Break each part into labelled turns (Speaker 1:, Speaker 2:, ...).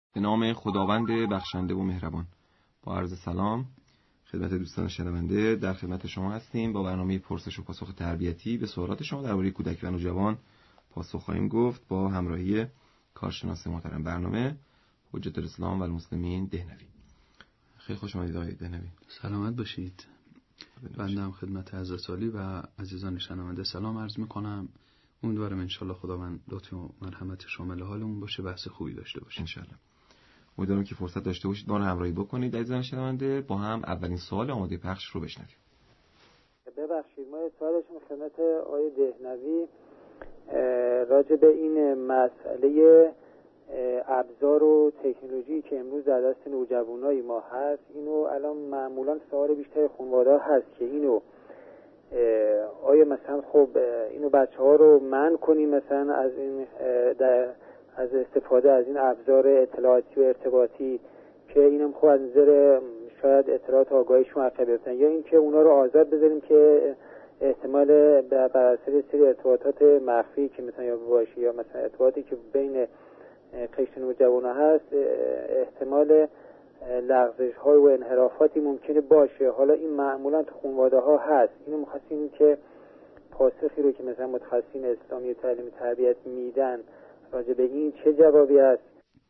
Speaker 1: به نام خداوند بخشنده و مهربان. با عرض سلام خدمت دوستان شنونده، در خدمت شما هستیم با برنامه پرسش و پاسخ تربیتی. به سوالات شما درباره کودک و نوجوان پاسخ خواهیم گفت با همراهی کارشناس محترم برنامه حجت الاسلام و المسلمین دهنوی. خیلی خوش آمدید آقای دهنوی.
Speaker 2: سلامت باشید. بنده هم خدمت حضرت عالی و عزیزان شنونده سلام عرض میکنم. امیدوارم انشالله خداوند لطف و مرحمت شامل حالمون باشه، بحث خوبی داشته باشیم
Speaker 1: انشالله. امیدوارم که فرصت داشته باشید ما رو همراهی بکنید. عزیزان شنونده، با هم اولین سوال آماده پخش رو بشنویم.
Speaker 3: ببخشید، ما سوالشون خدمت آقای دهنوی راجع به این مسئله ابزار و تکنولوژی که امروز در دست نوجوانای ما هست. اینو الان معمولا سوال بیشتر خانواده هست که اینو آیا مثلا خب اینو بچه‌ها رو منع کنیم مثلا از این از استفاده از این ابزار اطلاعاتی و ارتباطی که اینم خب از نظر شاید اطلاعات آگاهیشون عقب بیفتن، یا اینکه اونا رو آزاد بذاریم که احتمال بر اثر سری ارتباطات مخفی که مثلا یا باشه یا مثلا ارتباطی که بین قشر نوجوانا هست احتمال لغزش های و انحرافاتی ممکنه باشه. حالا این معمولا تو خانواده ها هست. اینو می‌خواستیم که پاسخی رو که مثلا متخصصین اسلامی و تعلیم تربیت میدن راجع به این چه جوابی هست؟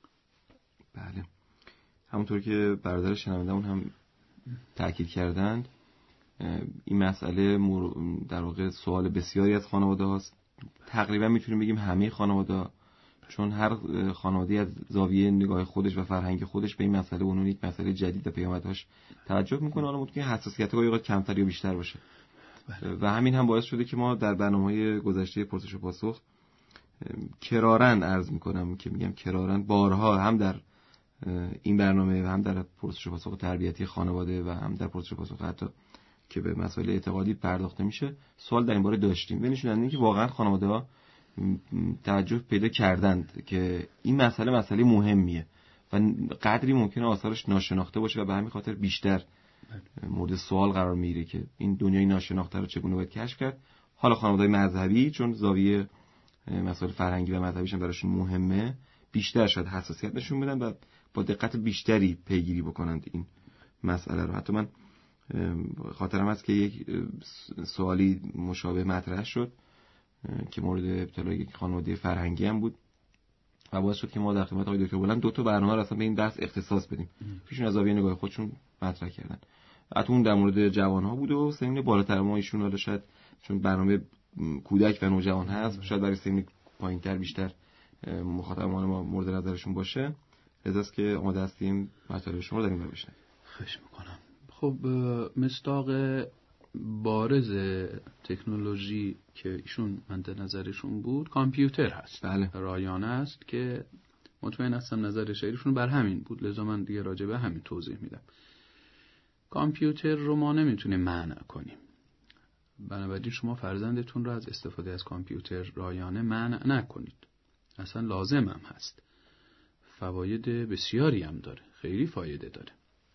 Speaker 1: بله، همونطور که برادر شنونده‌مون هم تأکید کردند، این مسئله در واقع سوال بسیاری از خانواده هاست. تقریبا میتونیم بگیم همه خانواده، چون هر خانواده از زاویه نگاه خودش و فرهنگ خودش به این مسئله اون یک مسئله جدید و پیامدهاش توجه میکنه. حالا ممکنه حساسیت‌ها یا کمتر یا بیشتر باشه و همین هم باعث شده که ما در برنامه‌های گذشته پرسش و پاسخ کرارن عرض میکنم که میگم کرارن بارها هم در این برنامه و هم در پرسش و پاسخ تربیتی خانواده و هم در پرسش و پاسخ حتی که به مسائل اعتقادی پرداخته میشه سوال در این باره داشتیم. به نشون دهنده که واقعا خانواده‌ها توجه پیدا کردند که این مسئله مهمیه و قدری ممکنه آثارش ناشناخته باشه و به همین خاطر بیشتر مورد سوال قرار میگیره که این دنیای ناشناخته رو چگونه باید کشف کرد. حالا خانواده‌های مذهبی چون زاویه مسائل فرهنگی و مذهبیش هم براشون مهمه، بیشتر شاید حساسیت نشون بدن و با دقت بیشتری پیگیری بکنند این مسئله رو. حتی من خاطرم هست که یک سوالی مشابه مطرح شد که مورد ابتلای یک خانواده فرهنگی هم بود و باعث شد که ما در خدمت آقای دکتر بلند 2 تا برنامه رو اصلا به این بحث اختصاص بدیم. ایشون از زاویه نگاه خودشون مطرح کردن. حتی اون در مورد جوان‌ها بود و سنین بالاتر ما ایشون حالا شاید چون برنامه کودک و نوجوان هست شاید برای سنین پایین‌تر بیشتر مخاطبان ما مورد نظرشون باشه. لذاست که آماده هستیم مطالب شما رو در این باره بشنویم.
Speaker 2: خواهش می‌کنم. خب مصداق بارز تکنولوژی که ایشون مد نظرشون بود کامپیوتر هست.
Speaker 1: بله.
Speaker 2: رایانه است که مطمئن هستم نظر شایعشون بر همین بود، لذا من دیگه راجع به همین توضیح میدم. کامپیوتر رو ما نمیتونیم منع کنیم، بنابراین شما فرزندتون رو از استفاده از کامپیوتر رایانه منع نکنید، اصلا لازم هم هست، فواید بسیاری هم داره، خیلی فایده داره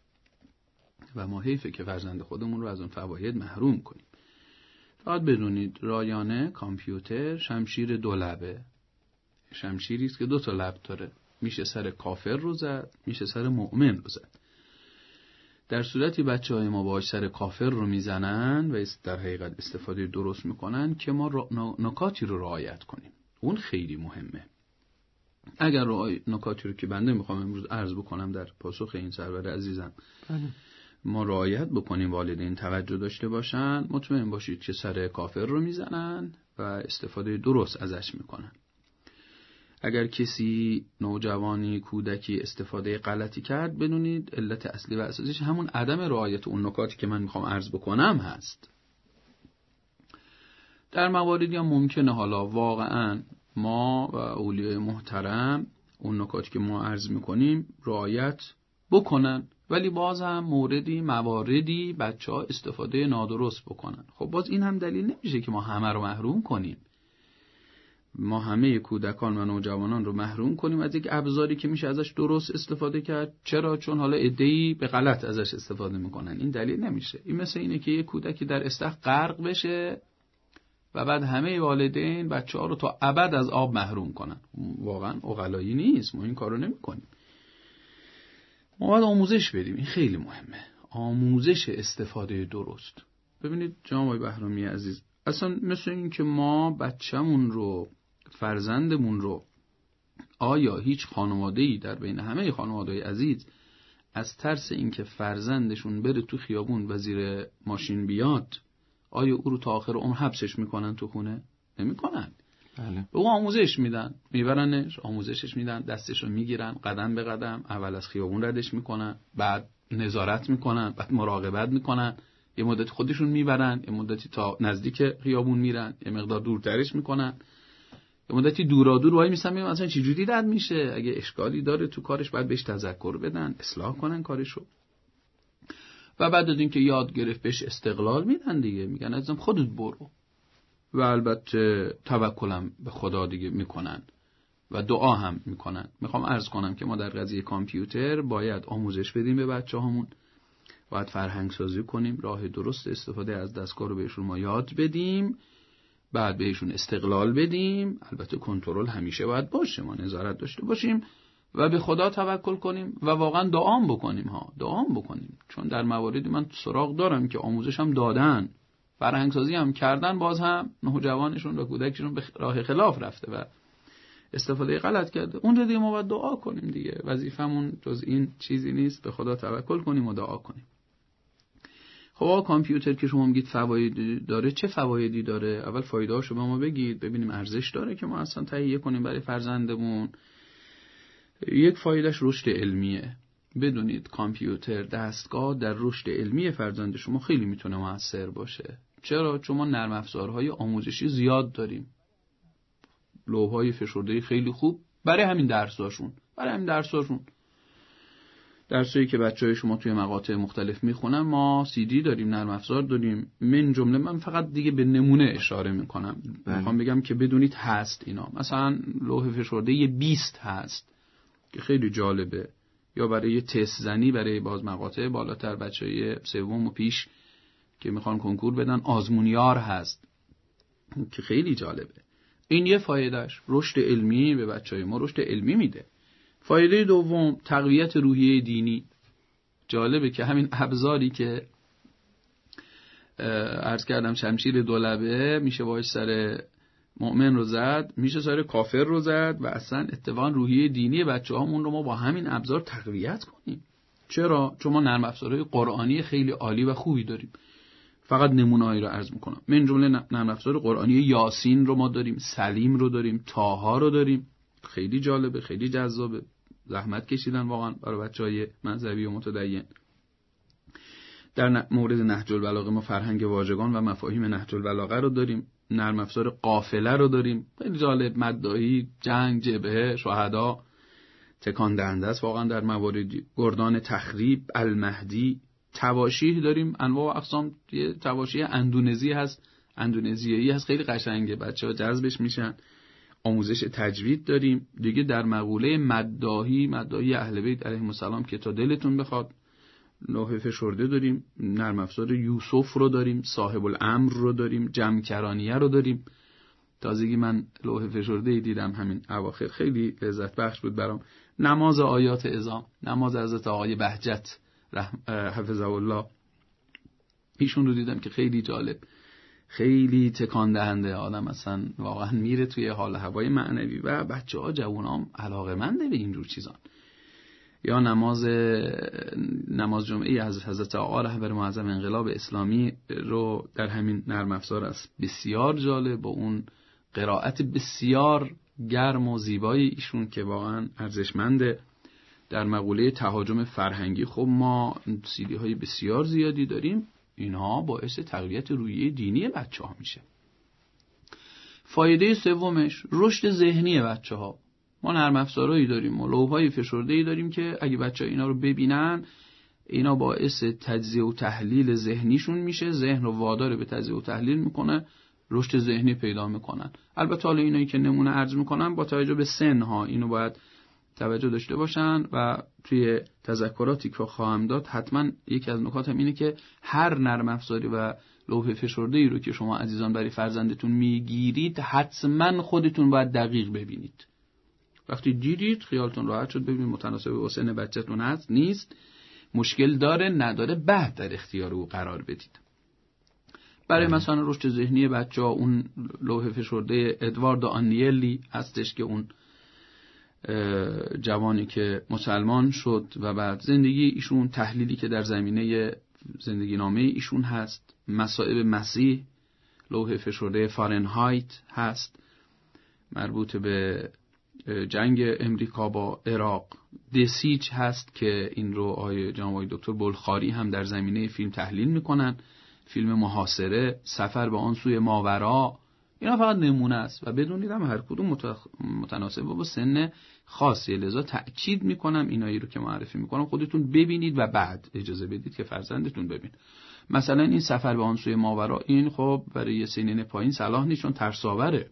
Speaker 2: و ما حیفه که فرزند خودمون رو از اون فواید محروم کنیم. فقط بدونید رایانه کامپیوتر شمشیر 2 لبه، شمشیری است که 2 تا لب داره، میشه سر کافر رو زد، میشه سر مؤمن رو زد. در صورتی بچه‌های ما باهاش سر کافر رو میزنن و در حقیقت استفاده درست میکنن که ما نکاتی رو رعایت کنیم، اون خیلی مهمه. اگر نکاتی رو که بنده میخوام امروز عرض بکنم در پاسخ این سرور عزیزم ما رعایت بکنیم، والدین توجه داشته باشن، مطمئن باشید که سر کافر رو میزنن و استفاده درست ازش میکنن. اگر کسی نوجوانی کودکی استفاده غلطی کرد، بدونید علت اصلی و اساسیش همون عدم رعایت اون نکاتی که من میخوام عرض بکنم هست. در مواردی هم ممکنه حالا واقعا ما و اولیای محترم اون نکاتی که ما عرض میکنیم رعایت بکنن، ولی باز هم مواردی بچه‌ها استفاده نادرست بکنن. خب باز این هم دلیل نمیشه که ما همه رو محروم کنیم، ما همه کودکان و نوجوانان رو محروم کنیم از یک ابزاری که میشه ازش درست استفاده کرد. چرا؟ چون حالا عده‌ای به غلط ازش استفاده میکنن. این دلیل نمیشه. این مثل اینه که یک کودکی در استخر غرق بشه و بعد همه والدین بچه‌ها رو تا ابد از آب محروم کنن. واقعا عقلایی نیست، ما این کارو نمی‌کنیم. ما باید آموزش بدیم. این خیلی مهمه، آموزش استفاده درست. ببینید جناب آقای بهرامی عزیز، اصلا مثل این که ما بچه‌مون رو، فرزندمون رو، آیا هیچ خانواده‌ای در بین همه خانواده‌های عزیز از ترس اینکه فرزندشون بره تو خیابون و زیر ماشین بیاد، آیا او رو تا آخر عمر حبسش میکنن تو خونه؟ نمیکنن.
Speaker 1: بله.
Speaker 2: به او آموزش میدن، میبرنش، آموزشش میدن، دستش رو میگیرن، قدم به قدم اول از خیابون ردش میکنن، بعد نظارت میکنن، بعد مراقبت میکنن، یه مدت خودشون میبرن، یه مدتی تا نزدیک خیابون میرن، یه مقدار دورترش میکنن، یه مدتی دورا دور وای میسن ببینن مثلا چه جوری رد میشه، اگه اشکالی داره تو کارش باید بهش تذکر بدن، اصلاح کنن کارشو. و بعد از اینکه یاد گرفت بهش استقلال میدن دیگه، میگن عزیزم خودت برو. و البته توکلم به خدا دیگه میکنن و دعا هم میکنن. میخوام عرض کنم که ما در قضیه کامپیوتر باید آموزش بدیم به بچه‌هامون، باید فرهنگ سازی کنیم، راه درست استفاده از دستگاه رو بهشون ما یاد بدیم، بعد بهشون استقلال بدیم. البته کنترل همیشه باید باشه، ما نظارت داشته باشیم و به خدا توکل کنیم و واقعا دعام بکنیم. چون در مواردی من سراغ دارم که آموزش هم دادن، فرهنگ سازی هم کردن، باز هم نوجوانشون و کودکشون به راه خلاف رفته و استفاده غلط کرده. اون دیگه ما باید دعا کنیم دیگه، وظیفمون جز این چیزی نیست، به خدا توکل کنیم و دعا کنیم. خب کامپیوتر که شما میگید فوایدی داره، چه فوایدی داره؟ اول فایده‌اشو به ما بگید ببینیم ارزش داره که ما اصلا تهیه کنیم برای فرزندمون. یک فایدهش رشد علمیه. بدونید کامپیوتر دستگاه در رشد علمی فرزند شما خیلی میتونه موثر باشه. چرا؟ چون ما نرم افزارهای آموزشی زیاد داریم، لوح‌های فشرده خیلی خوب برای همین درساشون. درسایی که بچه‌های شما توی مقاطع مختلف میخونن، ما سی دی داریم، نرم افزار داریم. من جمله من فقط دیگه به نمونه اشاره میکنم. میخوام بگم که بدونید هست اینا. مثلا لوح فشرده 20 هست که خیلی جالبه، یا برای تست زنی برای باز مقاطع بالاتر بچه‌های سوم و پیش که میخوان کنکور بدن، آزمونیار هست که خیلی جالبه. این یه فایدهش، رشد علمی به بچه‌های ما رشد علمی میده. فایده دوم تقویت روحیه دینی. جالبه که همین ابزاری که عرض کردم شمشیر دولبه، میشه باهاش سر مؤمن رو زد، میشه سر کافر رو زد و اصلا اتفاقا روحیه دینی بچه‌هامون رو ما با همین ابزار تقویت کنیم. چرا؟ چون ما نرم افزارهای قرآنی خیلی عالی و خوبی داریم. فقط نمونه‌ای رو عرض میکنم. من جمله نرم افزار قرآنی یاسین رو ما داریم، سلیم رو داریم، طه رو داریم. خیلی جالبه، خیلی جذابه. زحمت کشیدن واقعا برای بچهای مذهبی و متدین. در مورد نهج البلاغه ما فرهنگ واژگان و مفاهیم نهج البلاغه رو داریم. نرم افزار قافله رو داریم، خیلی جالب. مداحی، جنگ، جبهه، شهدا، تکان دهنده است واقعا در مواردی. گردان تخریب، المهدی، تواشیح داریم، انواع و اقسام. تواشیح اندونزی هست، اندونزیایی هست، خیلی قشنگه، بچه‌ها جذبش میشن. آموزش تجوید داریم دیگه. در مقوله مداحی اهل بیت علیهم السلام که تا دلتون بخواد، لوح فشرده داریم. نرم افزار یوسف رو داریم، صاحب الامر رو داریم، جمکرانیه رو داریم. تازگی من لوح فشرده دیدم همین اواخر، خیلی لذت بخش بود برام. نماز آیات اعظام، نماز حضرت آقای بهجت حفظه الله، ایشون رو دیدم که خیلی جالب، خیلی تکان دهنده. آدم اصلا واقعا میره توی حال هوای معنوی و بچه‌ها جوونام علاقه‌منده به اینجور چیزان. یا نماز جمعه از حضرت آقا رهبر معظم انقلاب اسلامی رو در همین نرم افزار است. بسیار جالب، با اون قرائت بسیار گرم و زیبای ایشون که واقعا ارزشمنده. در مقوله تهاجم فرهنگی خب ما سیدی های بسیار زیادی داریم. اینها باعث تقویت روحیه دینی بچه‌ها میشه. فایده سومش رشد ذهنی بچه‌ها. ما نرم افزارهایی داریم و لوح‌های فشرده‌ای داریم که اگه بچه‌ها اینا رو ببینن، اینا باعث تجزیه و تحلیل ذهنیشون میشه. ذهن رو وادار به تجزیه و تحلیل میکنه، رشد ذهنی پیدا میکنن. البته حالا اینایی که نمونه عرض میکنم با توجه به سن ها، اینو باید توجه داشته باشن و توی تذکراتی که خواهم داد حتما یکی از نکاتم اینه که هر نرم افزاری و لوح فشرده‌ای رو که شما عزیزان برای فرزندتون میگیرید، حتما خودتون باید دقیق ببینید. وقتی دیدید خیالتون راحت شد، ببینید متناسب با سن بچه‌تون هست نیست، مشکل داره نداره، بعد در اختیار او قرار بدید. برای مثلا رشد ذهنی بچه‌ها اون لوح فشرده ادوارد آنیلی هستش که اون جوانی که مسلمان شد و بعد زندگی ایشون، تحلیلی که در زمینه زندگی نامه ایشون هست، مصائب مسیح، لوح فشرده فارنهایت هست مربوط به جنگ امریکا با عراق، دسیج هست که این رو جناب دکتر بلخاری هم در زمینه فیلم تحلیل میکنن، فیلم محاصره، سفر به آن سوی ماورا، اینا فقط نمونه است و بدونید هم هر کدوم متناسب با سن خاصی، لذا تأکید میکنم اینایی رو که معرفی میکنم خودتون ببینید و بعد اجازه بدید که فرزندتون ببین. مثلا این سفر به آن سوی ماورا، این خب برای سنین پایین صلاح نیست چون ترساوره.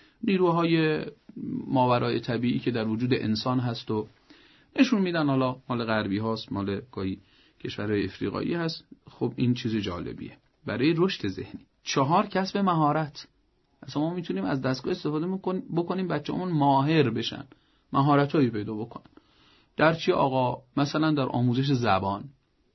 Speaker 2: نیروهای ماورای طبیعی که در وجود انسان هست و نشون میدن، حالا مال غربی هاست، مال گاهی کشورهای افریقایی هست. خب این چیز جالبیه برای رشد ذهنی. 4 کسب مهارت. اصلا ما میتونیم از دستگاه استفاده بکنیم بچه‌مون ماهر بشن، مهارتایی پیدا بکنن. در چی آقا؟ مثلا در آموزش زبان.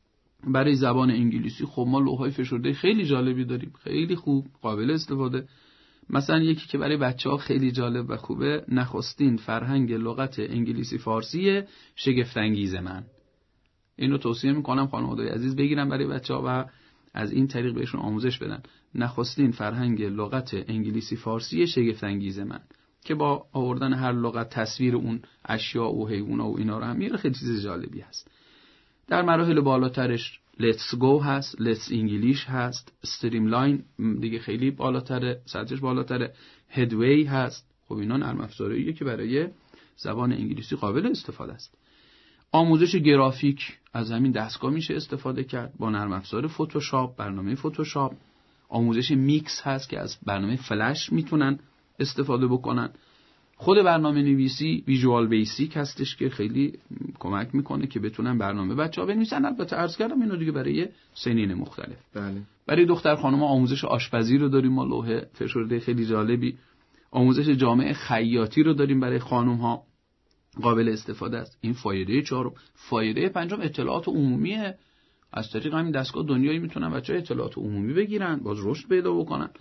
Speaker 2: برای زبان انگلیسی خب ما لوح‌های فشرده خیلی جالبی داریم، خیلی خوب، قابل استفاده. مثلا یکی که برای بچه‌ها خیلی جالب و خوبه، نخستین فرهنگ لغت انگلیسی فارسی شگفت انگیز من. اینو توصیه میکنم خانواده‌های عزیز بگیرن برای بچه‌ها و از این طریق بهشون آموزش بدن. نخستین فرهنگ لغت انگلیسی فارسی شگفت انگیز من، که با آوردن هر لغت تصویر اون اشیاء و حیونا و اینا رو هم میاره، خیلی چیز جالبی هست. در مراحل بالاترش Let's Go هست، Let's English هست، Streamline دیگه خیلی بالاتره، سطحش بالاتره، Headway هست. خب اینا نرم افزاریه که برای زبان انگلیسی قابل استفاده است. آموزش گرافیک از همین دستگاه میشه استفاده کرد با نرم افزار فتوشاپ، برنامه فتوشاپ. آموزش میکس هست که از برنامه فلش میتونن استفاده بکنن. خود برنامه نویسی ویژوال بیسیک هستش که خیلی کمک میکنه که بتونن برنامه بچه‌ها بنویسن. البته عرض کردم اینو دیگه برای سنین مختلف.
Speaker 1: بله.
Speaker 2: برای دختر خانم‌ها آموزش آشپزی رو داریم، ما لوح فشرده خیلی جالبی. آموزش جامعه خیاطی رو داریم برای خانم‌ها، قابل استفاده است. این فایده 4. فایده 5 اطلاعات عمومیه. از طریق همین دستگاه دنیایی میتونن بچه‌ها اطلاعات عمومی بگیرن، باز رشد پیدا بکنن.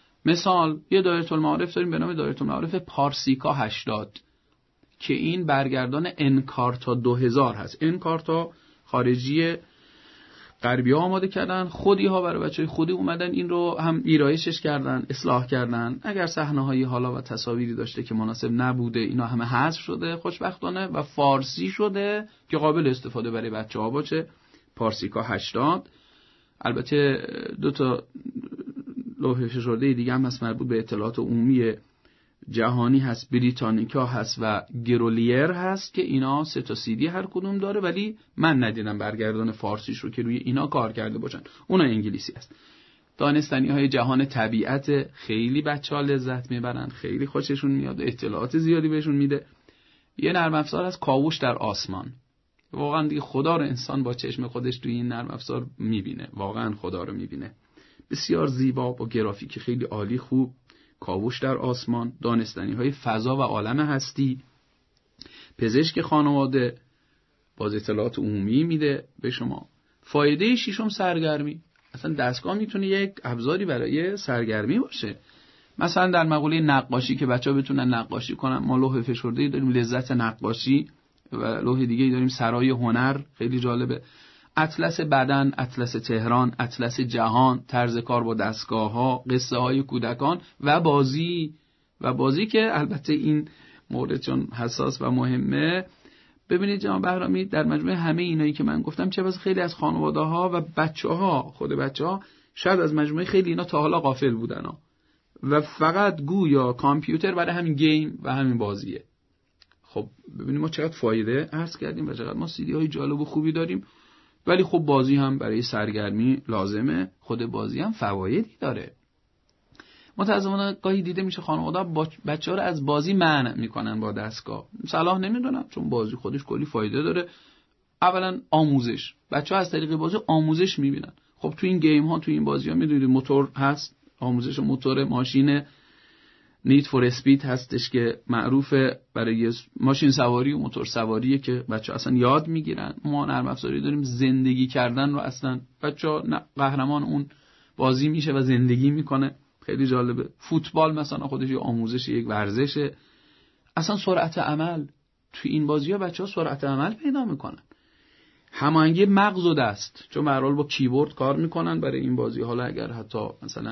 Speaker 2: مثال یه دایره المعارف داریم به نام دایره المعارف پارسیکا 80 که این برگردان انکارتا 2000 هست. انکارتا خارجی غربی ها آماده کردن، خودی ها برای بچهای خودی اومدن این رو هم ویرایشش کردن، اصلاح کردن. اگر صحنه هایی حالا و تصاویری داشته که مناسب نبوده اینا همه حذف شده خوشبختانه و فارسی شده که قابل استفاده برای بچه‌ها باشه. پارسیکا 80. البته 2 لوح فشرده دیگه هم هست مربوط به اطلاعات عمومی جهانی هست، بریتانیکا هست و گرولیر هست که اینا 3 تا CD هر کدوم داره، ولی من ندیدم برگردان فارسیش رو که روی اینا کار کرده باشن. اونا انگلیسی هست. دانستنی های جهان طبیعت خیلی بچه‌ها لذت میبرن، خیلی خوششون میاد، اطلاعات زیادی بهشون میده. یه نرم افزار از کاوش در آسمان. واقعا دیگه خدا رو انسان با چشم خودش توی این نرم افزار میبینه، واقعا خدا رو میبینه. بسیار زیبا با گرافیک خیلی عالی خوب. کاوش در آسمان، دانستنی های فضا و عالم هستی. پزشک خانواده باز اطلاعات عمومی میده به شما. فایده 6 سرگرمی. اصلا دستگاه میتونه یک ابزاری برای سرگرمی باشه. مثلا در مقوله نقاشی که بچه‌ها بتونن نقاشی کنن، ما لوح فشرده‌ای داریم لذت نقاشی و لوح دیگه‌ای داریم سرای هنر، خیلی جالبه. اطلس بدن، اطلس تهران، اطلس جهان، طرز کار با دستگاه‌ها، قصه های کودکان و بازی که البته این مورد چون حساس و مهمه. ببینید جناب بهرامی، در مجموع همه اینایی که من گفتم چه بس خیلی از خانواده‌ها و بچه‌ها، خود بچه‌ها شاید از مجموعه خیلی اینا تا حالا غافل بودن و فقط گویا کامپیوتر برای همین گیم و همین بازیه. خب ببینید ما چقدر فایده عرض کردیم و چقدر ما CD های جالب و خوبی داریم، ولی خب بازی هم برای سرگرمی لازمه. خود بازی هم فوایدی داره. متأسفانه گاهی دیده میشه خانواده بچه‌ها رو از بازی منع میکنن با دستگاه. صلاح نمیدونم، چون بازی خودش کلی فایده داره. اولا آموزش، بچه‌ها از طریق بازی آموزش میبینن. خب تو این گیم ها، تو این بازی ها میدونید موتور هست، آموزش موتور ماشین، نید فور اسپید هستش که معروفه برای ماشین سواری و موتور سواریه که بچه‌ها اصلا یاد میگیرن. ما نرم افزاری داریم زندگی کردن رو اصلا بچه‌ها قهرمان اون بازی میشه و زندگی میکنه. خیلی جالبه. فوتبال مثلا خودش یه آموزش، یک ورزشه. اصلا سرعت عمل تو این بازی‌ها بچه‌ها سرعت عمل پیدا میکنن. هماهنگی مغز و دست، چون به هر حال با کیبورد کار میکنن برای این بازی. حالا اگر حتی مثلا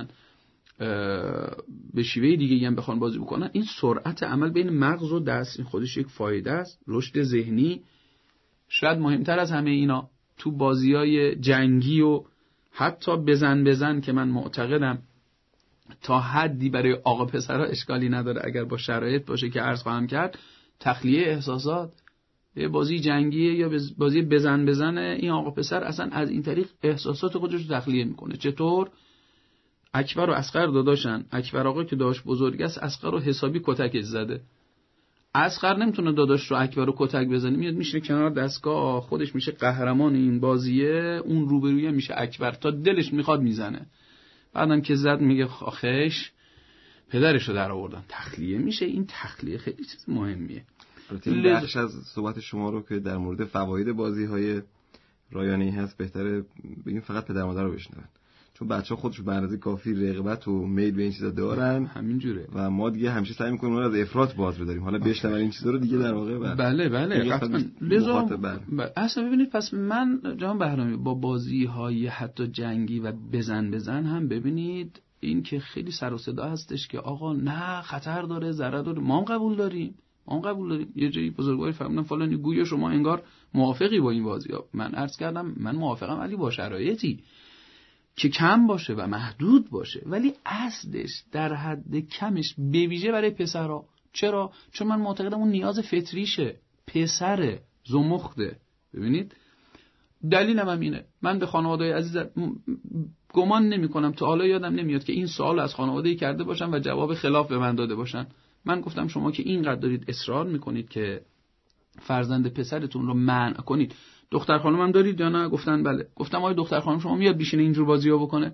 Speaker 2: به شیوه دیگه هم بخوان بازی بکنن، این سرعت عمل بین مغز و دست این خودش یک فایده است. رشد ذهنی شاید مهمتر از همه اینا تو بازی‌های جنگی و حتی بزن که من معتقدم تا حدی برای آقا پسرها اشکالی نداره اگر با شرایط باشه که عرض خواهم کرد. تخلیه احساسات، یه بازی جنگیه یا بازی بزن این آقا پسر اصلا از این طریق احساسات خودش رو تخلیه میکنه. چطور؟ اکبر و اصغر داداشن. اکبر آقا که داشت بزرگ است، اصغر رو حسابی کتکش زده. اصغر نمیتونه داداش رو اکبر رو کتک بزنه، میاد میشه کنار دستگاه، خودش میشه قهرمان این بازیه، اون روبرویه میشه اکبر، تا دلش میخواد میزنه. بعدم که زد میگه آخیش پدرشو در آوردن. تخلیه میشه. این تخلیه خیلی چیز مهمیه.
Speaker 1: این بخش از صحبت شما رو که در مورد فواید بازی‌های رایانه‌ای هست بهتره بگیم فقط پدر مادر رو بشنون، چون بچه‌ها خودشون به اندازه کافی رغبت و میل به این چیزا دارن.
Speaker 2: همین جوره. و
Speaker 1: ما دیگه همیشه سعی می‌کنیم اون رو از افراط باز بداریم. حالا بشنون این چیزا رو دیگه در واقع
Speaker 2: بله قطعاً. لذا اصلا ببینید، پس من جان بهرامی با بازی‌های حتی جنگی و بزن هم ببینید این که خیلی سر و صدا هستش که آقا نه خطر داره، ضرر داره. ما هم قبول داریم. یه جایی بزرگواری فهمیدن فلانی گویا شما انگار موافقی با این بازی‌ها. من عرض کردم من موافقم، ولی با شرایطی که کم باشه و محدود باشه، ولی اصلش در حد کمش به ویژه برای پسرها. چرا؟ چون من معتقدم اون نیاز فطریشه. پسر زمخته. ببینید دلیلم هم اینه. من به خانواده‌های عزیز گمان نمی‌کنم، تا حالا یادم نمیاد که این سوال از خانواده‌ای کرده باشن و جواب خلاف به من داده باشن. من گفتم شما که اینقدر دارید اصرار میکنید که فرزند پسرتون رو منع کنید، دختر خانم هم دارید یا نه؟ گفتن بله. گفتم آیا دختر خانم شما میاد بیشینه اینجور بازی‌ها بکنه؟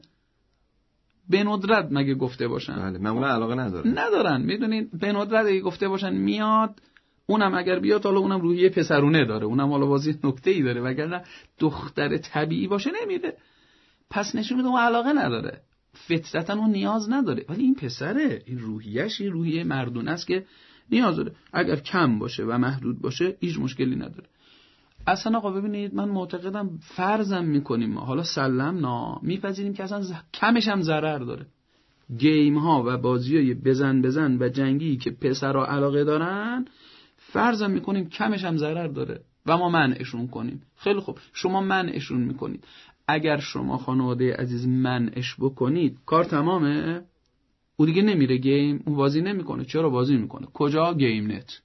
Speaker 2: به ندرت مگه گفته باشن.
Speaker 1: بله معمولا علاقه
Speaker 2: ندارن. میدونید به ندرت اگه گفته باشن میاد، اونم اگر بیاد حالا اونم روحیه پسرونه داره، اونم حالا بازی نکته‌ای داره، وگرنه دختر طبیعی باشه نمیره. پس نشون میده اون علاقه نداره، فطرتاً اون نیاز نداره. ولی این پسره، این روحیه‌اش این روحیه مردونه است که نیاز داره. اگر کم باشه و محدود باشه هیچ مشکلی نداره. اصلا آقا ببینید من معتقدم فرضم میکنیم حالا سلمنا میپذیریم که اصلا کمش هم ضرر داره. گیم ها و بازیای بزن و جنگی که پسرها علاقه دارن فرضم میکنیم کمش هم ضرر داره و ما منعشون کنیم. خیلی خوب، شما منعشون میکنید. اگر شما خانواده عزیز منعش بکنید کار تمامه. او دیگه نمیره گیم، اون بازی نمیکنه. چرا بازی میکنه؟ کجا؟ گیم نت.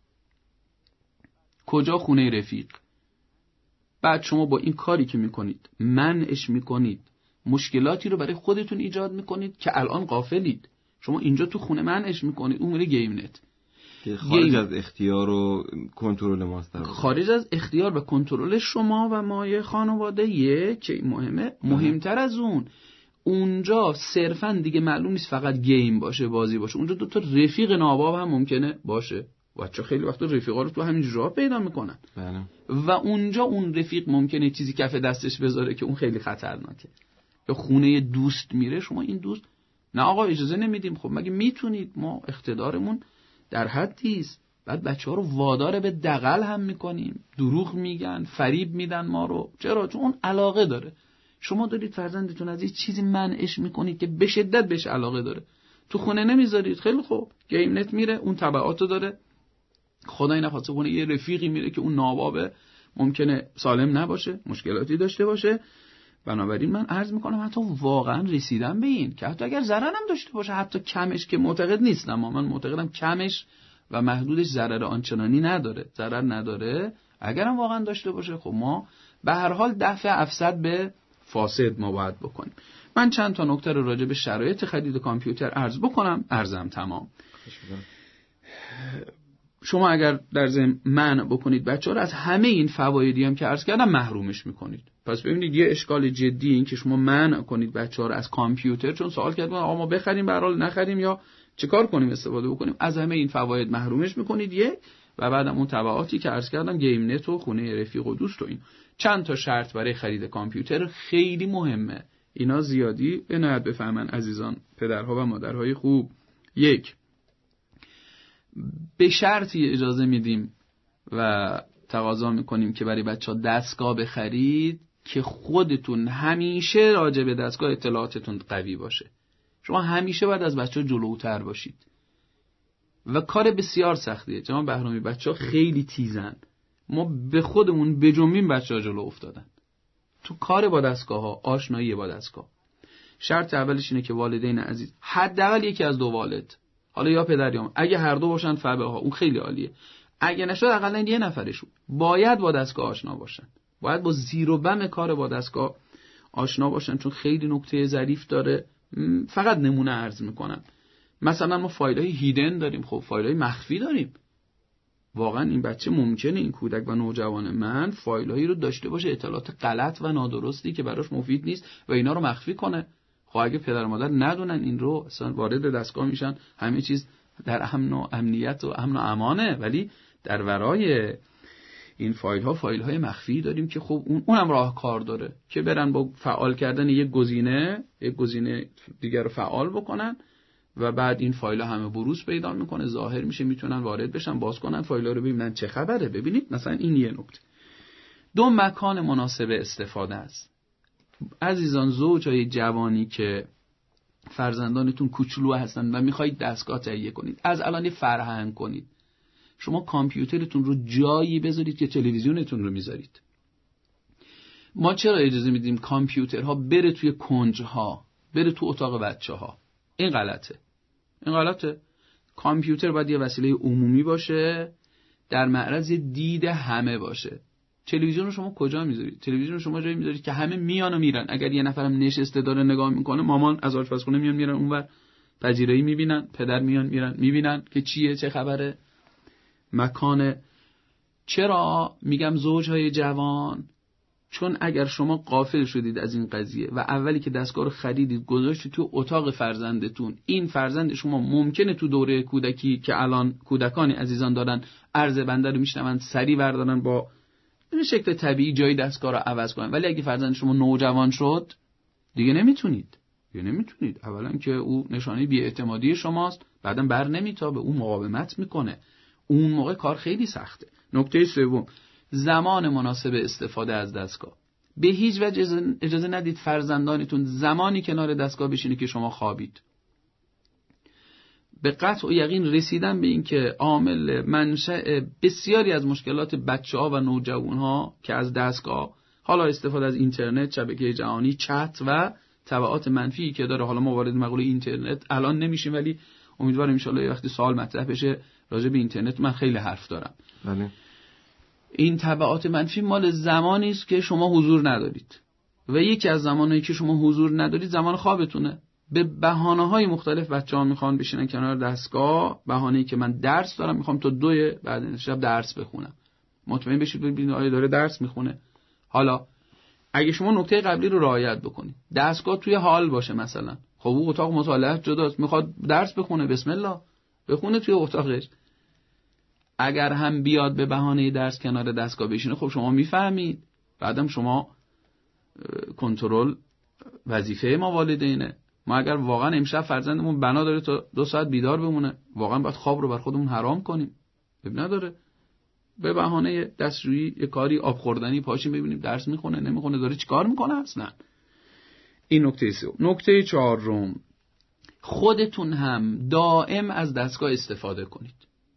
Speaker 2: کجا؟ خونه رفیق. بعد شما با این کاری که میکنید منعش میکنید، مشکلاتی رو برای خودتون ایجاد میکنید که الان غافلید. شما اینجا تو خونه منعش میکنید، اون میره گیم نت.
Speaker 1: خارج از اختیار و کنترل ماست.
Speaker 2: خارج از اختیار و کنترل شما و مایه خانواده که مهمه. مهمتر از اونجا صرفا دیگه معلوم نیست فقط گیم باشه، بازی باشه. اونجا 2 رفیق ناباب هم ممکنه باشه. بچه خیلی وقتا رفیقا رو تو همین راه پیدا میکنن.
Speaker 1: بله.
Speaker 2: و اونجا اون رفیق ممکنه چیزی کف دستش بذاره که اون خیلی خطرناکه. یا خونه دوست میره، شما این دوست نه آقا اجازه نمیدیم. خب مگه میتونید؟ ما اقتدارمون در حدی است. بعد بچه‌ها رو وادار به دغل هم میکنیم، دروغ میگن، فریب میدن ما رو. چرا؟ چون اون علاقه داره. شما دارید فرزندتون از یه چیزی منعش میکنید که به شدت بهش علاقه داره، تو خونه نمیذارید. خیلی خوب، گیم نت میره، اون تبعاتو داره. خدای نخواسته خونه یه رفیقی میره که اون نابابه، ممکنه سالم نباشه، مشکلاتی داشته باشه. بنابراین من عرض میکنم حتی واقعا رسیدم به این که حتی اگر ضرر هم داشته باشه، حتی کمش که معتقد نیستم، من معتقدم کمش و محدودش ضرر آنچنانی نداره، ضرر نداره. اگرم واقعا داشته باشه، خب ما به هر حال دفع افسد به فاسد ما باید بکنیم. من چند تا نکته رو راجع به شرایط خرید کامپیوتر عرض بکنم، عرضم تمام. شما اگر در ضمن منع بکنید بچه‌ها رو از همه این فوایدی هم که عرض کردم محرومش میکنید. پس ببینید یه اشکال جدی این که شما منع کنید بچه‌ها رو از کامپیوتر، چون سوال کردن آقا ما بخریم به هر حال نخریم یا چیکار کنیم استفاده بکنیم؟ از همه این فواید محرومش میکنید یک، و بعدم اون تبعاتی که عرض کردم، گیم نت و خونه رفیق و دوست و این. چند تا شرط برای خرید کامپیوتر خیلی مهمه، اینا زیادی عنایت بفهمن عزیزان پدرها و مادرهای خوب. یک، به شرطی اجازه میدیم و تقاضا میکنیم که برای بچه‌ها دستگاه بخرید که خودتون همیشه راجع به دستگاه اطلاعاتتون قوی باشه. شما همیشه باید از بچه‌ها جلوتر باشید و کار بسیار سختیه. جناب بهرامی بچه‌ها خیلی تیزن، ما به خودمون بجنبیم بچه‌ها جلو افتادن تو کار با دستگاه‌ها، آشنایی با دستگاه. شرط اولش اینه که والدین عزیز، حداقل یکی از دو والد، حالا یا پدر یا اگه هر دو باشن فبها، اون خیلی عالیه. اگه نشد حداقل یه نفرشون باید با دستگاه آشنا باشن، باید با زیر و بم کار با دستگاه آشنا باشن، چون خیلی نکته ظریف داره. فقط نمونه عرض میکنم. مثلا ما فایل‌های هیدن داریم، خب فایل‌های مخفی داریم. واقعا این بچه ممکنه، این کودک و نوجوان من فایل‌هایی رو داشته باشه، اطلاعات غلط و نادرستی که براش مفید نیست و اینا رو مخفی کنه. خب اگه پدر و مادر ندونن این رو، اصلا وارد دستگاه میشن، همه چیز در امن و امنیت و امن و امانه، ولی در ورای این فایل‌های مخفی داریم که خب اونم راهکار داره که برن با فعال کردن یک گزینه دیگر رو فعال بکنن و بعد این فایل‌ها همه بروز پیدا میکنه، ظاهر میشه، میتونن وارد بشن، باز کنن فایل‌ها رو ببینن چه خبره. ببینید مثلا این یه نکته. دو، مکان مناسب استفاده است. عزیزان زوجای جوانی که فرزندانتون کوچولو هستن و میخواید دستگاه تهیه کنید، از الان یه فرهنگ کنید. شما کامپیوترتون رو جایی بذارید که تلویزیونتون رو میذارید. ما چرا اجازه میدیم کامپیوترها بره توی کنجها، بره تو اتاق بچه‌ها؟ این غلطه. کامپیوتر باید یه وسیله عمومی باشه، در معرض دید همه باشه. تلویزیون رو شما کجا میذارید؟ تلویزیون رو شما جایی میذارید که همه میان و میرن. اگر یه نفرم نشسته داره نگاه میکنه، مامان از آشپزخونه میان میرن اونور، پذیرایی میبینن، پدر میان میرن میبینن که چیه، چه خبره. مکان. چرا میگم زوجهای جوان؟ چون اگر شما غافل شدید از این قضیه و اولی که دستگاه رو خریدید گذاشتید تو اتاق فرزندتون، این فرزند شما ممکنه تو دوره کودکی که الان کودکان عزیزان دارن عرض بنده رو میشنون، سری بردارن با این شکل طبیعی جای دستگاه رو عوض کنن. ولی اگه فرزند شما نوجوان شد دیگه نمیتونید. اولا که او نشانه بی‌اعتمادی شماست، بعداً بر نمیتابه، او مقاومت میکنه، اون موقع کار خیلی سخته. نکته سوم، زمان مناسب استفاده از دستگاه. به هیچ وجه اجازه ندید فرزندانتون زمانی کنار دستگاه بشینه که شما خوابید. به قطع و یقین رسیدن به این که عامل منشأ بسیاری از مشکلات بچه‌ها و نوجوان‌ها که از دستگاه، حالا استفاده از اینترنت، شبکه جهانی، چت و تبعات منفی که داره، حالا ما وارد مقوله اینترنت الان نمیشیم، ولی امیدوارم ان شاءالله وقتی سوال مطرح بشه راجع به اینترنت من خیلی حرف دارم.
Speaker 1: بله.
Speaker 2: این تبعات منفی مال زمانی است که شما حضور ندارید و یکی از زمانایی که شما حضور ندارید زمان خوابتونه. به بهانه‌های مختلف بچه‌ها میخوان بشینن کنار دستگاه، بهانه‌ای که من درس دارم، میخوام تا 2 بعد شب درس بخونم. مطمئن بشید ببینید آیا داره درس میخونه. حالا اگه شما نکته قبلی رو رعایت بکنید، دستگاه توی حال باشه مثلا، خب اون اتاق مطالعه جداست، میخواد درس بخونه، بسم الله بخونه توی اتاقش. اگر هم بیاد به بهانه درس کنار دستگاه بشینه، خب شما میفهمید، بعدم شما کنترل وظیفه ما والدینه. ما اگر واقعا امشب فرزندمون بنا داره تا 2 ساعت بیدار بمونه، واقعا باید خواب رو بر خودمون حرام کنیم؟ اب نداره. به بهانه دستشویی یه کاری آب خوردنی پاشیم ببینیم درس میخونه نمیخونه، داره چیکار میکنه اصلا. این نکته 3. نکته 4، خودتون هم دائم از دستگاه استفاده کنید.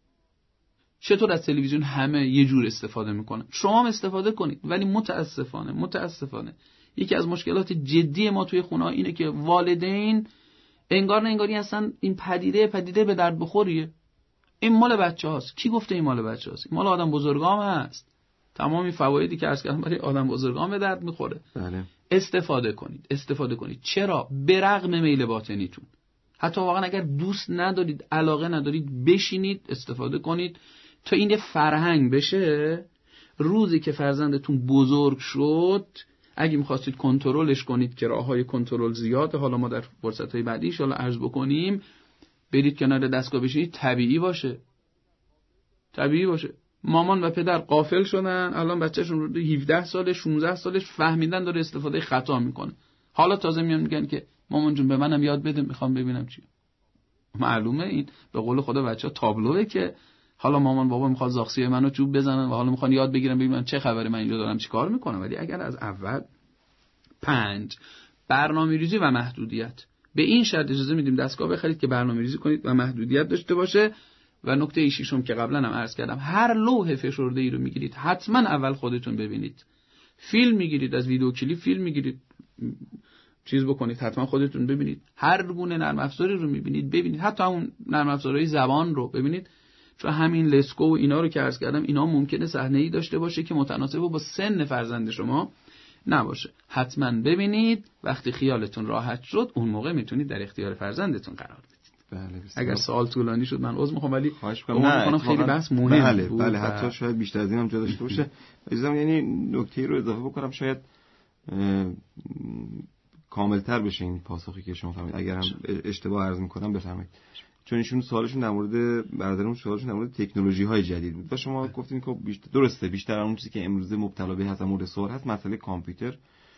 Speaker 2: چطور از تلویزیون همه یه جور استفاده میکنن، شما هم استفاده کنید، ولی متاسفانه یکی از مشکلات جدی ما توی خونه اینه که والدین انگار نه انگاری هستن این پدیده به درد بخوریه. این مال بچه‌هاست. کی گفته این مال بچه‌هاست؟ این مال آدم بزرگام هست. تمام این فوایدی که عرض کردم برای آدم بزرگام به درد میخوره.
Speaker 1: بله.
Speaker 2: استفاده کنید. چرا؟ به رغم میل باطنیتون. حتی واقعا اگر دوست ندارید، علاقه ندارید، بشینید استفاده کنید تا این یه فرهنگ بشه. روزی که فرزندتون بزرگ شد، اگه می‌خواستید کنترلش کنید که راه‌های کنترل زیاده، حالا ما در فرصت‌های بعدی ان شاءالله عرض بکنیم، برید کنار دستگاه بشینید طبیعی باشه. مامان و پدر غافل شدن، الان بچه‌شون رو 17 سالش 16 سالش فهمیدن داره استفاده خطا میکنه. حالا تازه میان میگن که مامان جون به منم یاد بده، میخوام ببینم چی. معلومه این به قول خدا بچه‌ها تابلوه که حالا مامان بابا میخواد زاغسی منو چوب بزنن و حالا میخوان یاد بگیرن ببینن چه خبره، من اینجا دارم چیکار میکنم. ولی اگر از اول 5 برنامه‌ریزی و محدودیت، به این شرط اجازه میدیم دستگاه بخرید که برنامه‌ریزی کنید و محدودیت داشته باشه. و نکته ششم که قبلا هم عرض کردم، هر لوح فشرده‌ای رو میگیرید حتما اول خودتون ببینید. فیلم میگیرید، از ویدیو کلیپ فیلم میگیرید، چیز بکنید، حتما خودتون ببینید. هر گونه نرم افزاری رو میبینید ببینید، حتی اون نرم افزارهای زبان رو ببینید، چون همین لسکو و اینا رو که عرض کردم اینا ممکنه صحنه‌ای داشته باشه که متناسب با سن فرزند شما نباشه. حتما ببینید، وقتی خیالتون راحت شد اون موقع میتونید در اختیار فرزندتون قرار بدید.
Speaker 1: بله.
Speaker 2: اگر سوال طولانی شد من عذر میخوام، ولی
Speaker 1: خواهش می‌کنم.
Speaker 2: خیلی بحث مهمه.
Speaker 1: بله حتی شاید بیشتر از این هم جا داشته باشه. اجازه یعنی نکته‌ای رو اضافه بکنم شاید کاملتر بشه این پاسخی که شما فرمودید. اگر هم اشتباه عرض می‌کنم بفرمایید. چون ایشون سوالشون در مورد برادرمون سوالشون در مورد تکنولوژی‌های جدید بود و شما گفتین که درسته بیشتر اون چیزی که امروز مبتلا به هست مورد سوال هست مسئله کامپیوتر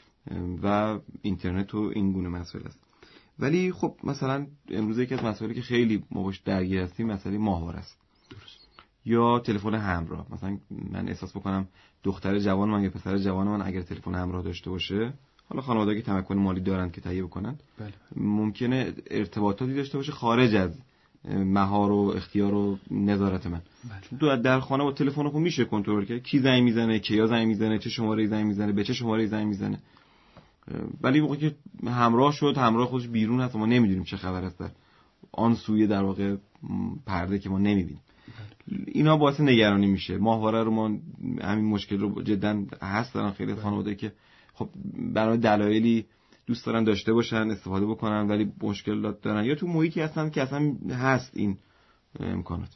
Speaker 1: و اینترنت و این گونه مسائل است. ولی خب مثلا امروز یکی از مسائلی که خیلی ما باش درگیر هستیم مسئله ماهواره است. درست. یا تلفن همراه. مثلا من احساس بکنم دختر جوان من یا پسر جوان من اگر تلفن همراه داشته باشه، حالا خانواده‌ای که تمکن مالی دارند که تهیه بکنن، ممکنه ارتباطاتی داشته باشه خارج از مهار و اختیار و نظارت من. تو در خانه با تلفن خود میشه کنترل کرد کی زنگ میزنه، کیا زنگ میزنه، چه شماره زنگ میزنه، به چه شماره زنگ میزنه. ولی موقعی که همراه شد، همراه خودش بیرون هست، ما نمیدونیم چه خبر است در آن سوی در واقع پرده که ما نمیبینیم. اینا باعث نگرانی میشه. ماهواره رو ما همین مشکل رو جدا هست دارن خیلی خانواده که خب برای دلایلی دوست دارن داشته باشن، استفاده بکنن، ولی مشکلات دارن یا تو محیطی هستن که اصلا هست این امکانات.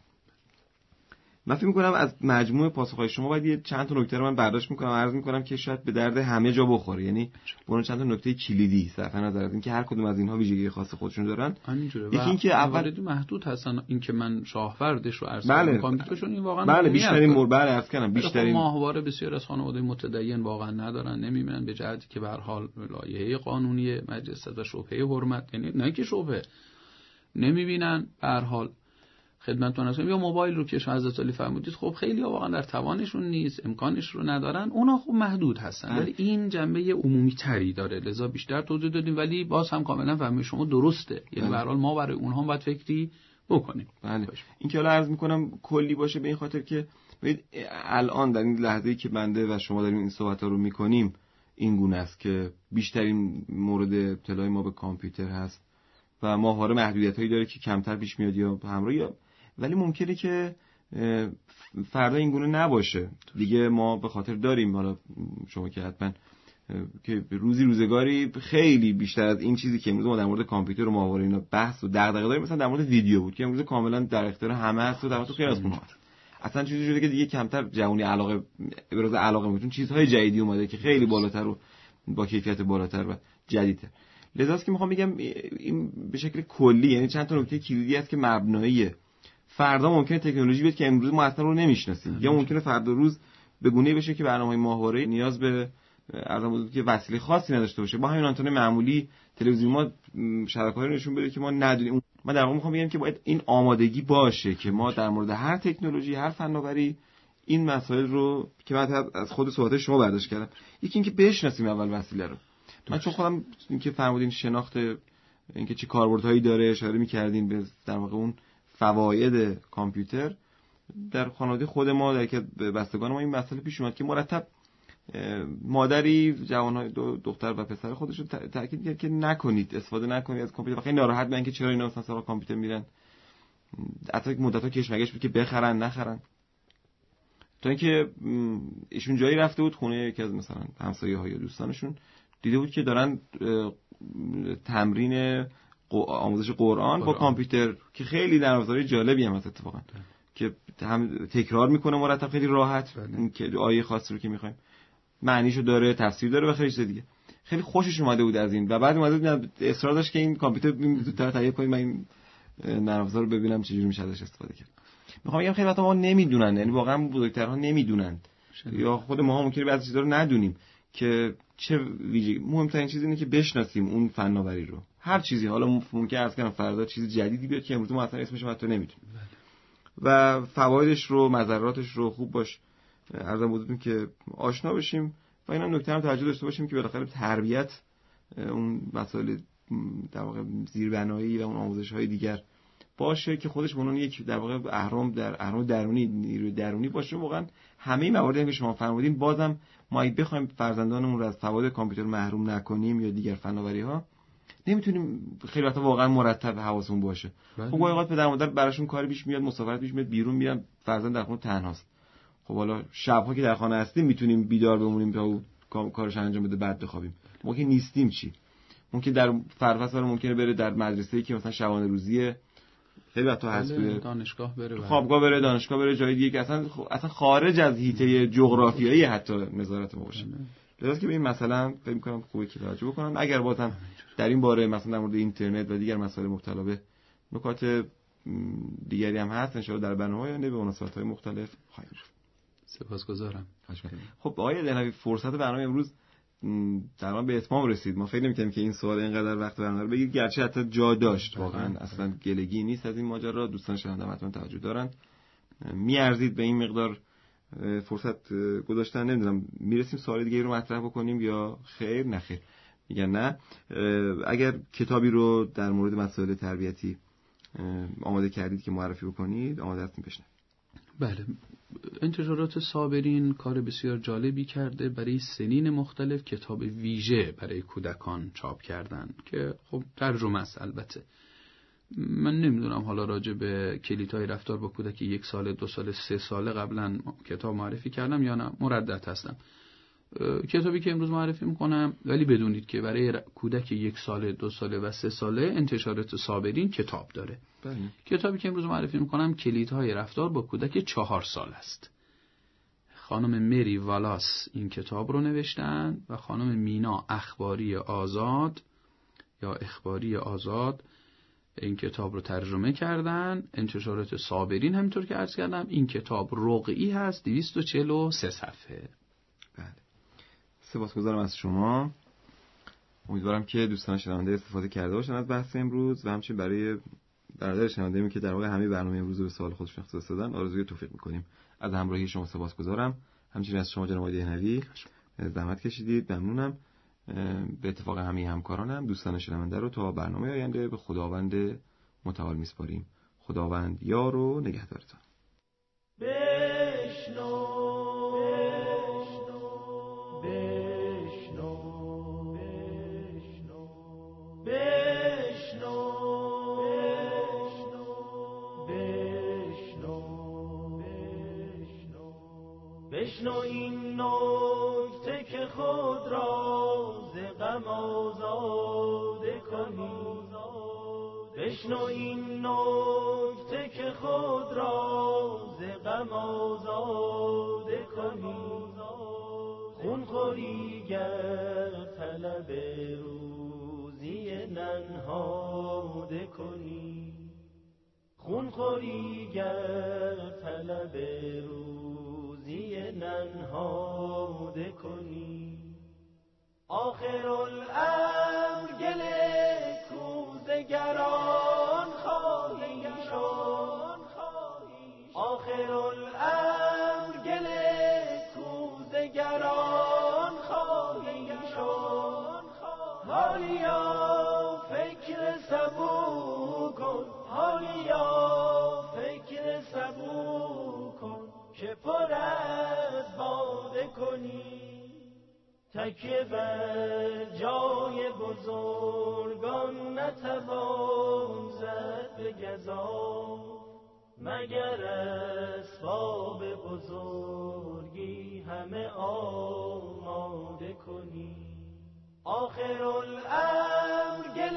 Speaker 1: من فکر می‌کنم از مجموع پاسخ‌های شما باید یه چند تا نکته رو من برداشت می‌کنم، عرض می‌کنم که شاید به درد همه جا بخوره. یعنی اون چند تا نکته کلیدی صرفا نظر از اینکه هر کدوم از اینها ویژگی خاص خودشون دارن. یکی اینکه اول
Speaker 2: محدود هستن، اینکه من شاهوردش رو عرض می‌کنم چون این واقعا
Speaker 1: بله بیشترین مورد عرض کردم بیشترین
Speaker 2: ماهواره بسیار از خانواده متدین واقعا ندارن، نمی‌بینن، به جهتی که به هر حال لایحه قانونی مجلس و شبهه حرمت، یعنی نه که شبهه، نمی‌بینن. به هر حال خدمتتون هستم. یا موبایل رو که حضرت علی فرمودید، خب خیلی واقعا در توانشون نیست، امکانش رو ندارن، اونا خب محدود هستن. ولی این جنبه عمومی تری داره، لذا بیشتر توضیح دادیم. ولی باز هم کاملا فهمید شما درسته، یعنی به هر حال ما برای اونها باید فکری بکنیم.
Speaker 1: بله. این که حالا عرض میکنم کلی باشه به این خاطر که ببینید الان در این لحظه‌ای که بنده و شما داریم این صحبت‌ها رو میکنیم این گونه است که بیشترین مورد اطلاع ما به کامپیوتر هست و ماهواره محدودیتایی داره که کمتر پیش میاد یا همراه، یا ولی ممکنه که فردا این گونه نباشه دیگه. ما به خاطر داریم، حالا شما که حتما که روزگاری خیلی بیشتر از این چیزی که امروز ما در مورد کامپیوتر و ماهواره اینا بحث و دغدغه داریم، مثلا در مورد ویدیو بود که امروز کاملا در اختیار همه هست و در مورد خیلی از اونها هست. اصلا چیزی شده که دیگه کمتر جوانی علاقه ابراز علاقه میتون، چیزهای جدیدی اومده که خیلی بالاتر و با کیفیت بالاتر و جدیدتر. لذاست که میخوام بگم این به شکل کلی، یعنی چند تا نکته کلیدی هست که مبناییه. فردا ممکنه تکنولوژی بیاد که امروز ما اصلا رو نمیشناسیم، یا ممکنه فردا روز به گونه‌ای بشه که برنامه ماهواره نیاز به ارزش که وسیله خاصی نداشته باشه. با همین آنتن معمولی تلویزیون ما شبکه‌ها رو نشون بده که ما ندونیم. من در واقع میخوام بگم که باید این آمادگی باشه که ما در مورد هر تکنولوژی، هر فناوری این مسائل رو که من از خود صحبت شما برداشت کردم، یکی اینکه بشناسیم اول وسیله رو. من چون خودم اینکه فرمودین شناخت اینکه چه کاربردهایی داره اشاره می‌کردین به در واقع اون فواید کامپیوتر، در خانواده خود ما در که بستگان ما این مسئله پیش اومد که مرتب مادری جوانای دختر و پسر خودش رو تاکید کرد که نکنید، استفاده نکنید از کامپیوتر. خیلی ناراحت بودن که چرا اینا مثلا سراغ کامپیوتر میرن. حتی مدت‌ها کشمکش بود که بخرن نخرن، تا اینکه ایشون جایی رفته بود خونه یکی از مثلا همسایه‌ها یا دوستانشون، دیده بود که دارن تمرین آموزش قرآن با کامپیوتر که خیلی نرم‌افزاری جالبی هم هست اتفاقا، که هم تکرار میکنه مرتب خیلی راحت که آیه خاصی رو که میخوایم معنیشو داره، تفسیر داره و خیلی چیز دیگه. خیلی خوشش اومده بود از این و بعد اومده بود اصرار داشت که این کامپیوتر زودتر تهیه کنیم. من این نرم افزار رو ببینم چجوری میشه ازش استفاده کرد. میخوام بگم خیلی وقتا ما نمیدونن، یعنی واقعا بزرگترها نمیدونن یا خود ما ممکنه بعضی چیزا رو ندونیم که چه ویژگی. مهمترین چیز اینه که بشناسیم اون فناوری رو. هر چیزی، حالا ممکنه از کنم فردا چیز جدیدی بیاد که امروز ما اصلا اسمش رو حتی نمیدونیم و فوایدش رو، مضراتش رو خوب باش عرضم بودیم که آشنا بشیم و اینا نکته هم توجه داشته باشیم که بالاخره تربیت اون مسائل در واقع زیربنایی و اون آموزش‌های دیگر باشه که خودش به عنوان یک در واقع اهرم درونی، نیروی درونی باشه. واقعا همه مواردی که شما فرمودین بازم ما اگه بخوایم فرزندانمون رو از فواید کامپیوتر محروم نکنیم یا دیگر فناوری‌ها، نمیتونیم خیلی وقتا واقعا مرتب حواسمون باشه. خب گاهی اوقات پدر مادر براشون کاری پیش میاد، مسافرت پیش میاد، بیرون میرن، فرزند در خونه تنهاست. خب حالا شب‌ها که در خانه هستیم میتونیم بیدار بمونیم تا کارش انجام بده بعد بخوابیم. ما که نیستیم چی؟ ممکن در فرفصل ممکنه بره در مدرسه‌ای که مثلا شبانه روزیه، خیلی وقتا هست
Speaker 2: دانشگاه بره،
Speaker 1: خوابگاه بره، دانشگاه بره، جای دیگه که اصلا خارج از حیطه جغرافیایی حتی نظارت ما باشه. لذا که به این مثلا فکر می‌کنم خوبه که توجه بکنم. اگر بازم در این باره مثلا در مورد اینترنت و دیگر مسائل مبتلا به نکات دیگری هم هست، ان شاءالله در برنامه‌های آینده به مناسبت‌های مختلف خواهیم گفت.
Speaker 2: سپاسگزارم.
Speaker 1: خب آقای دهنوی، فرصت برنامه امروز تقریبا به اتمام رسید. ما فکر نمی‌کردیم که این سوال اینقدر وقت برنامه رو بگیر، گرچه حتی جا داشت. واقعا اصلا گلگی نیست از این ماجرا. دوستان شنونده حتما توجه دارن. میارزید به این مقدار فرصت گذاشتن. نمیدونم میرسیم سوال دیگه رو مطرح بکنیم یا خیر؟ نه خیر، میگن نه. اگر کتابی رو در مورد مسائل تربیتی آماده کردید که معرفی بکنید، آماده هستیم بشنویم.
Speaker 2: بله، انتشارات صابرین کار بسیار جالبی کرده، برای سنین مختلف کتاب ویژه برای کودکان چاپ کردن که خب ترجمه است. البته من نمیدونم حالا راجع به کلیدهای رفتار با کودک 1 ساله، 2 ساله، 3 ساله قبلا کتاب معرفی کردم یا نه، مردد هستم. کتابی که امروز معرفی میکنم، ولی بدونید که برای کودک 1 ساله، 2 ساله و 3 ساله انتشارات صابرین کتاب داره. کتابی که امروز معرفی میکنم کلیدهای رفتار با کودک 4 سال است. خانم مری والاس این کتاب رو نوشتن و خانم مینا اخباری آزاد یا اخباری آزاد این کتاب رو ترجمه کردن. انتشارات صابرین همینطور که عرض کردم این کتاب رقعی هست، 243 صفحه.
Speaker 1: بله، سپاسگزارم از شما. امیدوارم که دوستان شنونده استفاده کرده باشن از بحث امروز و همچنین برای برادر شنونده‌مون که در واقع همه برنامه امروز رو به سوال خودشون اختصاص دادن آرزوی توفیق می‌کنیم. از همراهی شما سپاسگزارم. همچنین از شما جناب دهنوی زحمت کشیدید، ممنونم. به اتفاق همه همکارانم، دوستان شنونده رو تا برنامه آینده به خداوند متعال میسپاریم. خداوند یار و نگهدارتان.
Speaker 4: بشنو این نکته که خود را ز غم آزاده کنی. بشنو این نکته که خود را ز غم آزاده کنی. خون خوری گر طلب روزی ننهاده کنی. خون خوری گر طلب روزی ننهاده کنی. آخر الامر گل کوزگران خواهی شد. آخر الامر گل کوزگران خواهی شد. حالیا فکر سبو کن، حالیا فکر سبو کن که پر از باده کنی. تکیه بر جای بزرگان نتوان زد به گزاف، مگر اسباب بزرگی همه آماده کنی. آخر الامر گل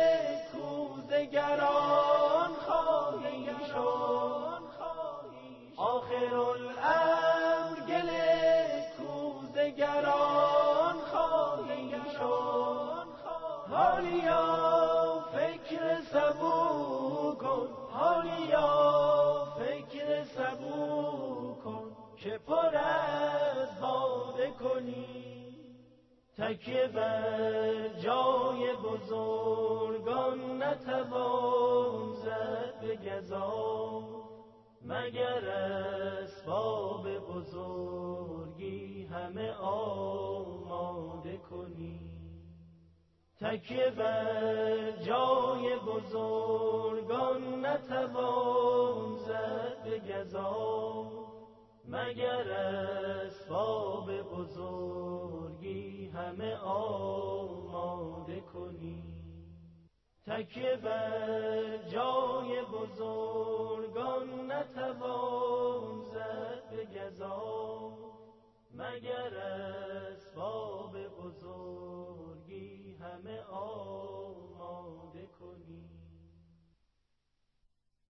Speaker 4: کوزگران خواهی شد. آخر الامر گل کوزگران خواهی شد. حالیا فکر سبو کن، تکیه بر جای بزرگان نتوان زد به گزاف، مگر اسباب بزرگی همه آماده کنی. تکیه بر جای بزرگان نتوان زد به گزاف، مگر اسباب بزرگی همه آماده کنی. تکیه بر جای بزرگان نتوان